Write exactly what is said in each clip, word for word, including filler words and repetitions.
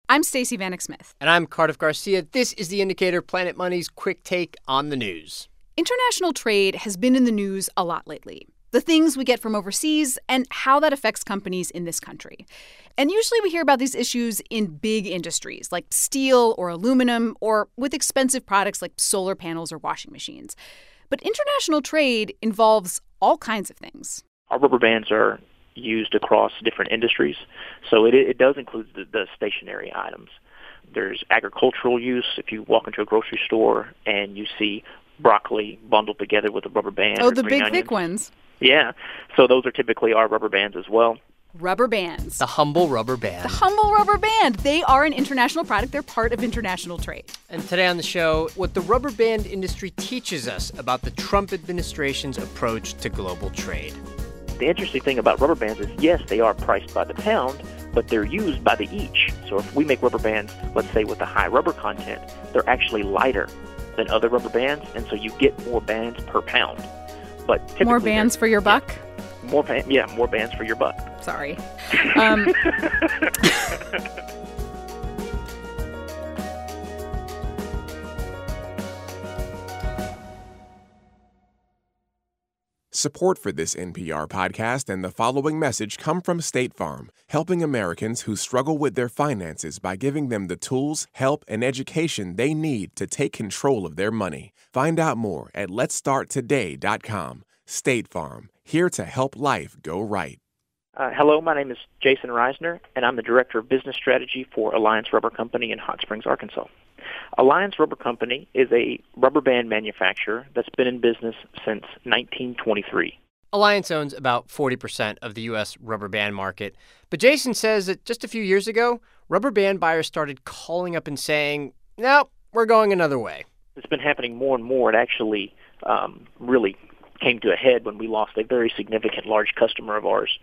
I'm Stacey Vanek Smith. And I'm Cardiff Garcia. This is The Indicator, Planet Money's quick take on the news. International trade has been in the news a lot lately. The things we get from overseas and how that affects companies in this country. And usually we hear about these issues in big industries like steel or aluminum or with expensive products like solar panels or washing machines. But international trade involves all kinds of things. Our rubber bands are used across different industries, so it, it does include the, the stationary items. There's agricultural use. If you walk into a grocery store and you see broccoli bundled together with a rubber band. Oh, the big, onions. thick ones. Yeah, so those are typically our rubber bands as well. Rubber bands. The humble rubber band. The humble rubber band. They are an international product. They're part of international trade. And today on the show, what the rubber band industry teaches us about the Trump administration's approach to global trade. The interesting thing about rubber bands is, yes, they are priced by the pound, but they're used by the each. So if we make rubber bands, let's say with a high rubber content, they're actually lighter than other rubber bands, and so you get more bands per pound. But typically, more bands for your buck? Yeah, more, ba- yeah, more bands for your buck. Sorry. Um, Support for this N P R podcast and the following message come from State Farm, helping Americans who struggle with their finances by giving them the tools, help, and education they need to take control of their money. Find out more at lets start today dot com. State Farm, here to help life go right. Uh, hello, my name is Jason Reisner, and I'm the Director of Business Strategy for Alliance Rubber Company in Hot Springs, Arkansas. Alliance Rubber Company is a rubber band manufacturer that's been in business since nineteen twenty-three. Alliance owns about forty percent of the U S rubber band market. But Jason says that just a few years ago, rubber band buyers started calling up and saying, no, we're going another way. It's been happening more and more. It actually um, really came to a head when we lost a very significant large customer of ours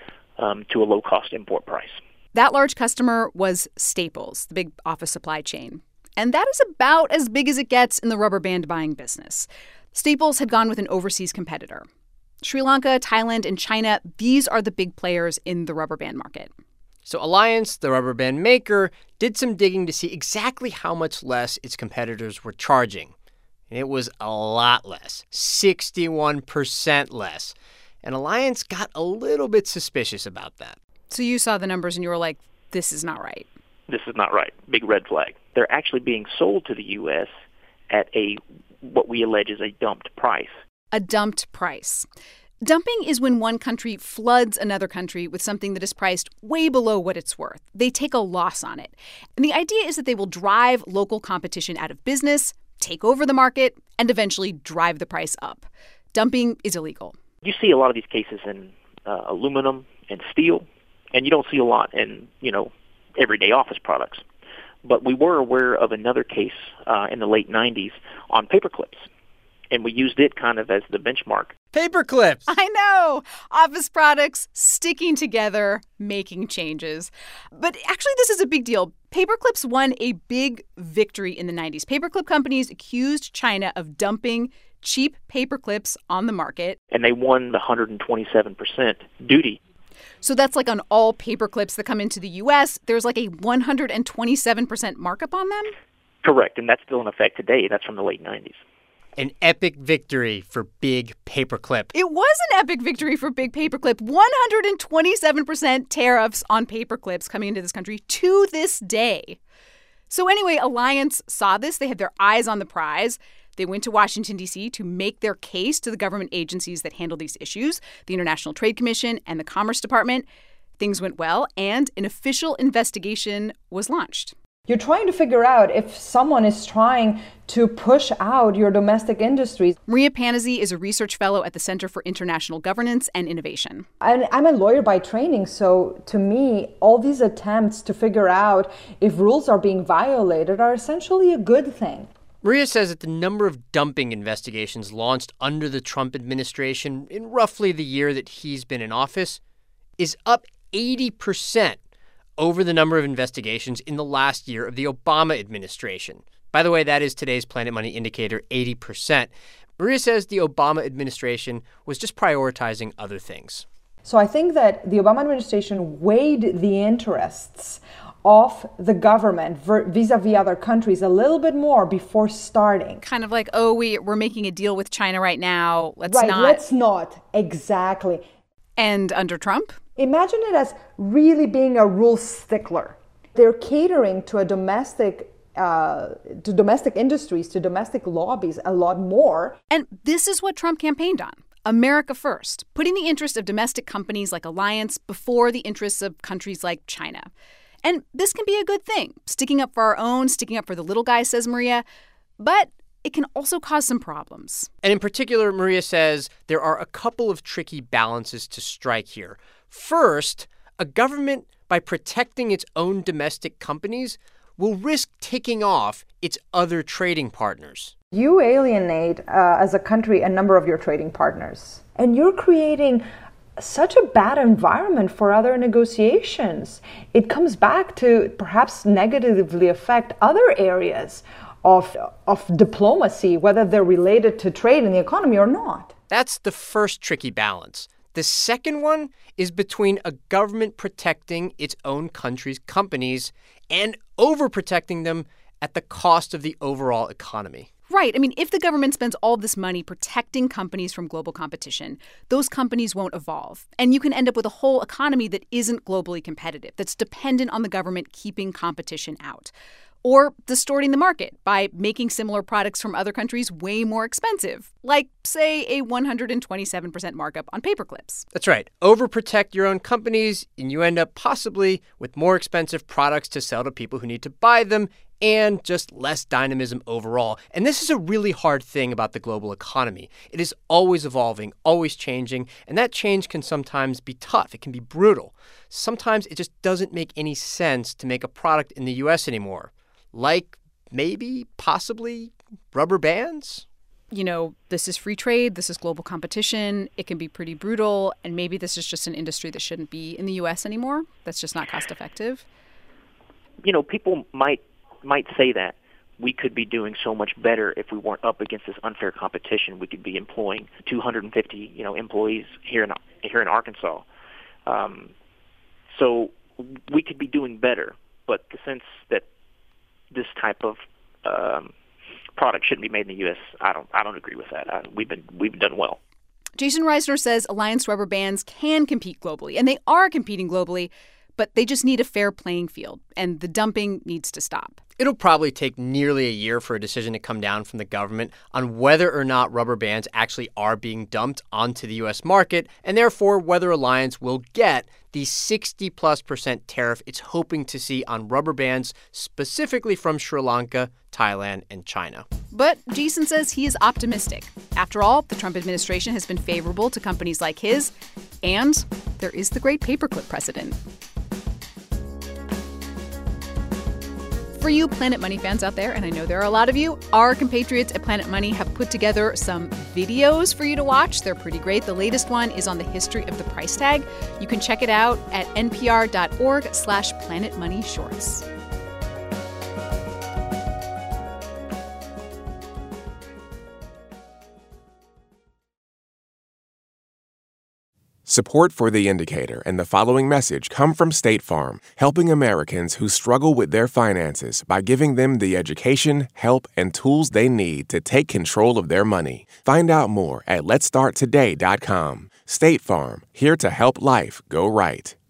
um, to a low-cost import price. That large customer was Staples, the big office supply chain. And that is about as big as it gets in the rubber band buying business. Staples had gone with an overseas competitor. Sri Lanka, Thailand, and China, these are the big players in the rubber band market. So Alliance, the rubber band maker, did some digging to see exactly how much less its competitors were charging. And it was a lot less, sixty-one percent less. And Alliance got a little bit suspicious about that. So you saw the numbers and you were like, this is not right. This is not right. Big red flag. They're actually being sold to the U S at a what we allege is a dumped price. A dumped price. Dumping is when one country floods another country with something that is priced way below what it's worth. They take a loss on it. And the idea is that they will drive local competition out of business, take over the market, and eventually drive the price up. Dumping is illegal. You see a lot of these cases in uh, aluminum and steel, and you don't see a lot in, you know, everyday office products. But we were aware of another case uh, in the late nineties on paper clips, and we used it kind of as the benchmark. Paper clips! I know! Office products sticking together, making changes. But actually, this is a big deal. Paper clips won a big victory in the nineties. Paperclip companies accused China of dumping cheap paper clips on the market. And they won the one hundred twenty-seven percent duty. So that's like on all paper clips that come into the U S, there's like a one hundred twenty-seven percent markup on them? Correct, and that's still in effect today. That's from the late nineties. An epic victory for Big Paperclip. It was an epic victory for Big Paperclip. one hundred twenty-seven percent tariffs on paper clips coming into this country to this day. So anyway, Alliance saw this. They had their eyes on the prize. They went to Washington, D C to make their case to the government agencies that handle these issues, the International Trade Commission and the Commerce Department. Things went well, and an official investigation was launched. You're trying to figure out if someone is trying to push out your domestic industries. Maria Panizzi is a research fellow at the Center for International Governance and Innovation. I'm a lawyer by training, so to me, all these attempts to figure out if rules are being violated are essentially a good thing. Maria says that the number of dumping investigations launched under the Trump administration in roughly the year that he's been in office is up eighty percent over the number of investigations in the last year of the Obama administration. By the way, that is today's Planet Money indicator, eighty percent. Maria says the Obama administration was just prioritizing other things. So I think that the Obama administration weighed the interests of the government vis-a-vis other countries a little bit more before starting. Kind of like, oh, we, we're making a deal with China right now. Let's right, not. let's not. Exactly. And under Trump? Imagine it as really being a rule stickler. They're catering to a domestic Uh, to domestic industries, to domestic lobbies a lot more. And this is what Trump campaigned on. America first, putting the interest of domestic companies like Alliance before the interests of countries like China. And this can be a good thing, sticking up for our own, sticking up for the little guy, says Maria. But it can also cause some problems. And in particular, Maria says there are a couple of tricky balances to strike here. First, a government, by protecting its own domestic companies, will risk ticking off its other trading partners. You alienate, uh, as a country, a number of your trading partners. And you're creating such a bad environment for other negotiations. It comes back to perhaps negatively affect other areas of, of diplomacy, whether they're related to trade and the economy or not. That's the first tricky balance. The second one is between a government protecting its own country's companies and overprotecting them at the cost of the overall economy. Right. I mean, if the government spends all this money protecting companies from global competition, those companies won't evolve. And you can end up with a whole economy that isn't globally competitive, that's dependent on the government keeping competition out. Or distorting the market by making similar products from other countries way more expensive, like, say, a one hundred twenty-seven percent markup on paperclips. That's right. Overprotect your own companies, and you end up possibly with more expensive products to sell to people who need to buy them and just less dynamism overall. And this is a really hard thing about the global economy. It is always evolving, always changing, and that change can sometimes be tough. It can be brutal. Sometimes it just doesn't make any sense to make a product in the U S anymore. Like maybe, possibly, rubber bands? You know, this is free trade. This is global competition. It can be pretty brutal. And maybe this is just an industry that shouldn't be in the U S anymore. That's just not cost effective. You know, people might might say that we could be doing so much better if we weren't up against this unfair competition. We could be employing two hundred fifty, you know, employees here in here in Arkansas. Um, so we could be doing better. But the sense that this type of um, product shouldn't be made in the U S, I don't. I don't agree with that. I, we've been we've done well. Jason Reisner says Alliance rubber bands can compete globally, and they are competing globally, but they just need a fair playing field, and the dumping needs to stop. It'll probably take nearly a year for a decision to come down from the government on whether or not rubber bands actually are being dumped onto the U S market, and therefore whether Alliance will get the sixty plus percent tariff it's hoping to see on rubber bands, specifically from Sri Lanka, Thailand, and China. But Jason says he is optimistic. After all, the Trump administration has been favorable to companies like his, and there is the great paperclip precedent. For you Planet Money fans out there, and I know there are a lot of you, our compatriots at Planet Money have put together some videos for you to watch. They're pretty great. The latest one is on the history of the price tag. You can check it out at npr.org slash Planet Money Shorts. Support for The Indicator and the following message come from State Farm, helping Americans who struggle with their finances by giving them the education, help, and tools they need to take control of their money. Find out more at lets start today dot com. State Farm, here to help life go right.